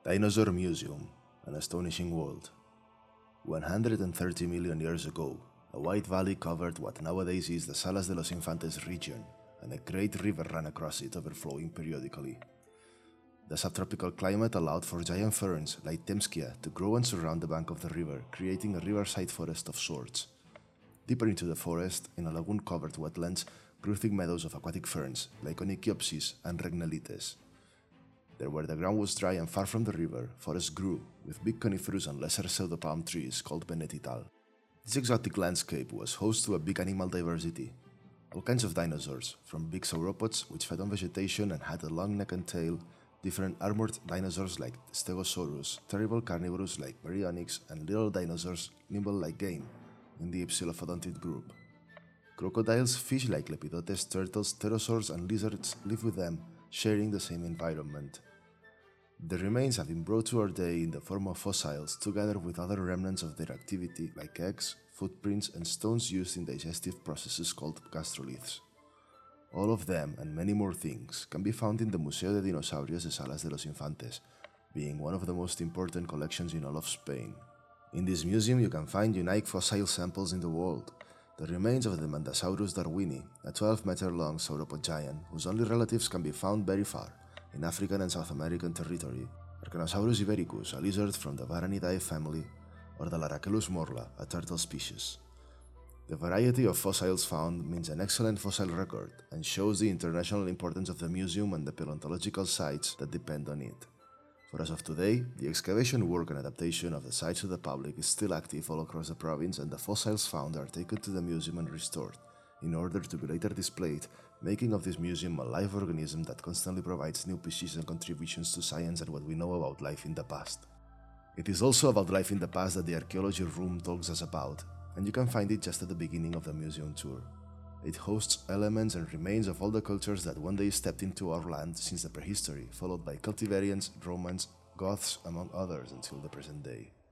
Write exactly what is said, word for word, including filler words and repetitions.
Dinosaur Museum, An Astonishing World. one hundred thirty million years ago, a wide valley covered what nowadays is the Salas de los Infantes region, and a great river ran across it, overflowing periodically. The subtropical climate allowed for giant ferns like Temschia to grow and surround the bank of the river, creating a riverside forest of sorts. Deeper into the forest, in a lagoon-covered wetlands, grew thick meadows of aquatic ferns like Onychiopsis and Regnalites. There where the ground was dry and far from the river, forests grew, with big coniferous and lesser pseudo-palm trees called Benetital. This exotic landscape was host to a big animal diversity. All kinds of dinosaurs, from big sauropods which fed on vegetation and had a long neck and tail, different armored dinosaurs like Stegosaurus, terrible carnivores like Baryonyx, and little dinosaurs nimble like game in the Ipsilopodontid group. Crocodiles, fish like Lepidotes, turtles, pterosaurs, and lizards live with them, sharing the same environment. The remains have been brought to our day in the form of fossils, together with other remnants of their activity like eggs, footprints, and stones used in digestive processes called gastroliths. All of them, and many more things, can be found in the Museo de Dinosaurios de Salas de los Infantes, being one of the most important collections in all of Spain. In this museum you can find unique fossil samples in the world, the remains of the Mandasaurus darwini, a twelve meter long sauropod giant whose only relatives can be found very far, in African and South American territory, Archanosaurus ibericus, a lizard from the Varanidae family, or the Larachelus morla, a turtle species. The variety of fossils found means an excellent fossil record and shows the international importance of the museum and the paleontological sites that depend on it. For as of today, the excavation work and adaptation of the sites to the public is still active all across the province, and the fossils found are taken to the museum and restored, in order to be later displayed, making of this museum a live organism that constantly provides new pieces and contributions to science and what we know about life in the past. It is also about life in the past that the archaeology room talks us about, and you can find it just at the beginning of the museum tour. It hosts elements and remains of all the cultures that one day stepped into our land since the prehistory, followed by Celtiberians, Romans, Goths, among others, until the present day.